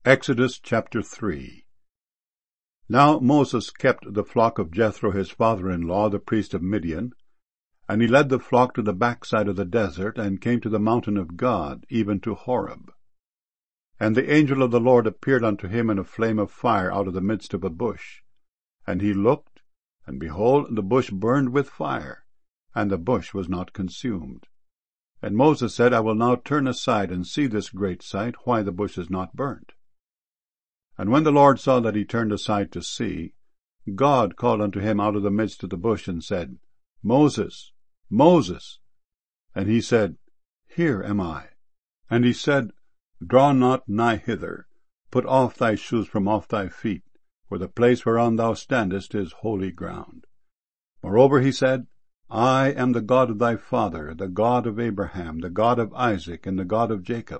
Exodus chapter 3. Now Moses kept the flock of Jethro his father-in-law, the priest of Midian, and he led the flock to the backside of the desert, and came to the mountain of God, even to Horeb. And the angel of the Lord appeared unto him in a flame of fire out of the midst of a bush. And he looked, and behold, the bush burned with fire, and the bush was not consumed. And Moses said, I will now turn aside and see this great sight, why the bush is not burnt. And when the Lord saw that he turned aside to see, God called unto him out of the midst of the bush, and said, Moses, Moses. And he said, Here am I. And he said, Draw not nigh hither, put off thy shoes from off thy feet, for the place whereon thou standest is holy ground. Moreover he said, I am the God of thy father, the God of Abraham, the God of Isaac, and the God of Jacob.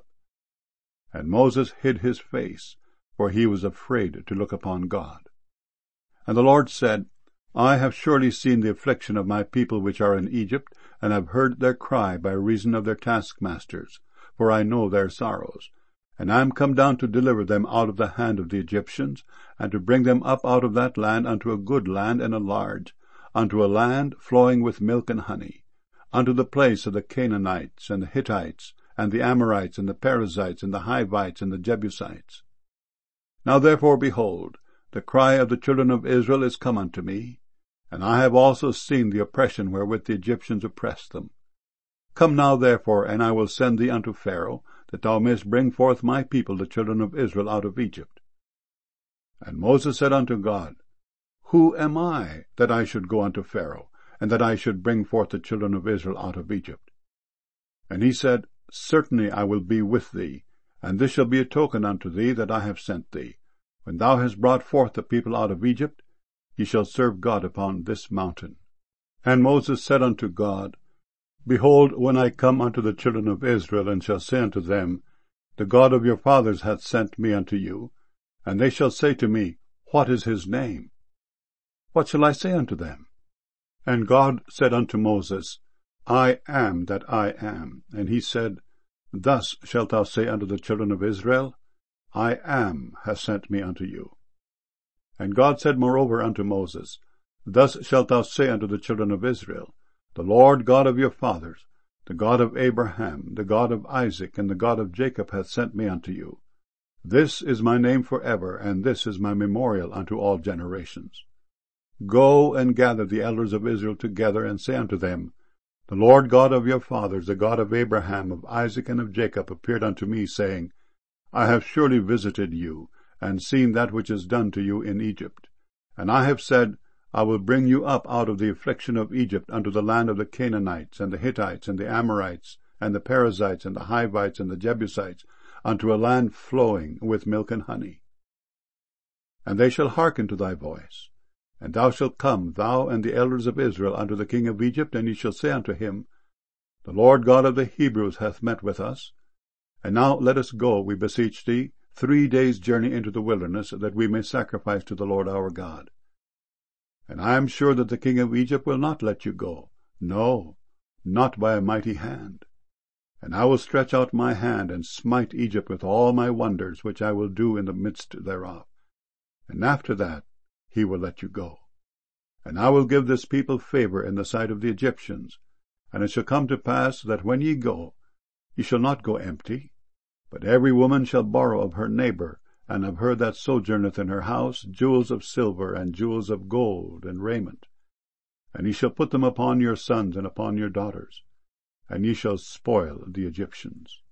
And Moses hid his face, for he was afraid to look upon God. And the Lord said, I have surely seen the affliction of my people which are in Egypt, and have heard their cry by reason of their taskmasters, for I know their sorrows. And I am come down to deliver them out of the hand of the Egyptians, and to bring them up out of that land unto a good land and a large, unto a land flowing with milk and honey, unto the place of the Canaanites, and the Hittites, and the Amorites, and the Perizzites, and the Hivites, and the Jebusites. Now therefore, behold, the cry of the children of Israel is come unto me, and I have also seen the oppression wherewith the Egyptians oppress them. Come now therefore, and I will send thee unto Pharaoh, that thou mayest bring forth my people the children of Israel out of Egypt. And Moses said unto God, Who am I, that I should go unto Pharaoh, and that I should bring forth the children of Israel out of Egypt? And he said, Certainly I will be with thee, and this shall be a token unto thee that I have sent thee. When thou hast brought forth the people out of Egypt, ye shall serve God upon this mountain. And Moses said unto God, Behold, when I come unto the children of Israel, and shall say unto them, The God of your fathers hath sent me unto you, and they shall say to me, What is his name? What shall I say unto them? And God said unto Moses, I am that I am. And he said, Thus shalt thou say unto the children of Israel, I am hath sent me unto you. And God said moreover unto Moses, Thus shalt thou say unto the children of Israel, The Lord God of your fathers, the God of Abraham, the God of Isaac, and the God of Jacob hath sent me unto you. This is my name forever, and this is my memorial unto all generations. Go and gather the elders of Israel together, and say unto them, The Lord God of your fathers, the God of Abraham, of Isaac, and of Jacob, appeared unto me, saying, I have surely visited you, and seen that which is done to you in Egypt. And I have said, I will bring you up out of the affliction of Egypt unto the land of the Canaanites, and the Hittites, and the Amorites, and the Perizzites, and the Hivites, and the Jebusites, unto a land flowing with milk and honey. And they shall hearken to thy voice. And thou shalt come, thou and the elders of Israel, unto the king of Egypt, and ye shall say unto him, The Lord God of the Hebrews hath met with us. And now let us go, we beseech thee, 3 days' journey into the wilderness, that we may sacrifice to the Lord our God. And I am sure that the king of Egypt will not let you go, no, not by a mighty hand. And I will stretch out my hand, and smite Egypt with all my wonders, which I will do in the midst thereof. And after that he will let you go. And I will give this people favor in the sight of the Egyptians. And it shall come to pass that when ye go, ye shall not go empty, but every woman shall borrow of her neighbor, and of her that sojourneth in her house, jewels of silver, and jewels of gold, and raiment. And ye shall put them upon your sons and upon your daughters, and ye shall spoil the Egyptians.